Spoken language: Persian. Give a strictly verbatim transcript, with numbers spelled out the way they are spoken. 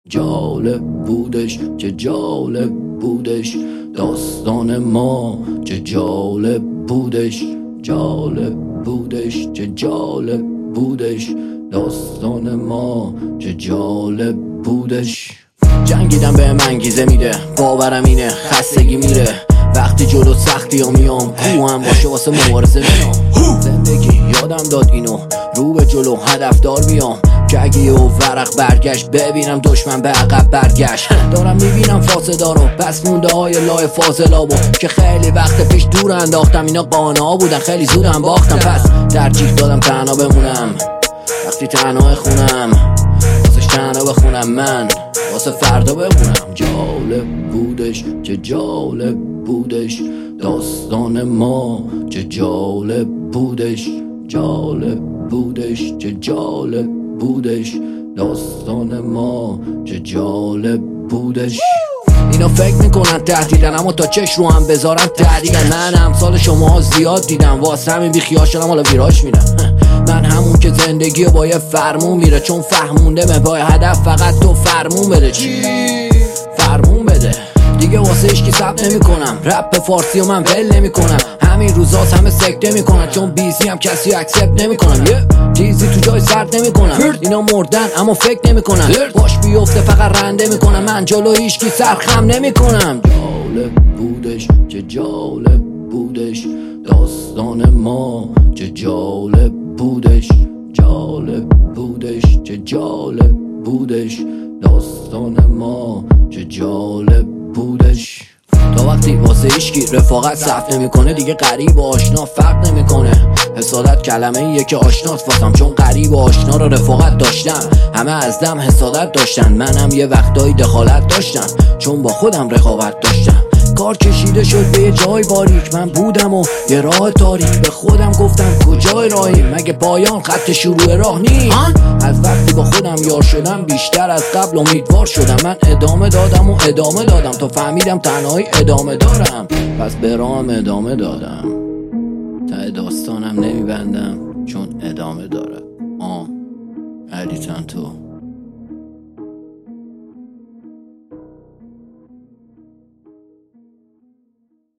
جالب بودش چه جالب بودش داستان ما، چه جالب بودش جالب بودش چه جالب بودش داستان ما، چه جالب بودش. جنگیدم به من انگیزه میده، باورم اینه خستگی میره وقتی جلو سختی ها میام، کو هم باشه واسه مبارزه میام. زندگی یادم داد اینو، رو به جلو هدفدار بیام، که اگه یه ورق برگشت ببینم دشمن به عقب برگشت. دارم میبینم فاسدارو پس مونده های لای فاضلابو که خیلی وقت پیش دور انداختم، اینا قانا بودن خیلی زودم باختم، پس ترجیح دادم تنها بمونم وقتی تنها خونم، واسه تنها بخونم من واسه فردا بمونم. جالب بودش چه جالب بودش داستان ما، چه جالب بودش جالب بودش چه جالب بودش داستان ما، چه جالب بودش. اینا فکر میکنن تهدیدن اما تا چش رو هم بذارن تهدیدن. من امثال شما زیاد دیدم واسه همین بی خیال شدم حالا ویراش میرم. من همون که زندگی با یه فرمون میره، چون فهمونده به پای هدف فقط تو فرمون بده. چی؟ فرمون بده دیگه واسه اشکی ثبت نمی کنم، رپ فارسی و من ول نمی کنم. همین روزاست همه سکته می کنن، چون بیزی هم کسی اکسپت نمی کنم. یه چیزی تو جای سرد نمی کنم، اینا مردن اما فکر نمی کنن، باش بیفته فقط رنده می کنم. من جلو هیچکی سرخم نمی کنم. جالب بودش چه جالب بودش داستان ما، چه جالب بودش جالب بودش چه جالب بودش داستان ما، چه جالب بودش. تا وقتی واسه ایشکی رفاقت صرف نمیکنه، دیگه غریب و آشنا فرق نمیکنه. حسادت کلمه ایه که آشناست واسم، چون غریب و آشنا رو رفاقت داشتم. همه از دم حسادت داشتن، منم یه وقتایی دخالت داشتم، چون با خودم رقابت داشتم. کار کشیده شد به جای باریک، من بودم و یه راه تاریک. به خودم گفتم کجای راهی، مگه پایان خط شروع راه نی؟ از وقتی با خودم یار شدم بیشتر از قبل امیدوار شدم. من ادامه دادم و ادامه دادم تا فهمیدم تنهایی ادامه دارم، پس به راهم ادامه دادم. ته داستانم نمیبندم چون ادامه داره. آه علی تنتو.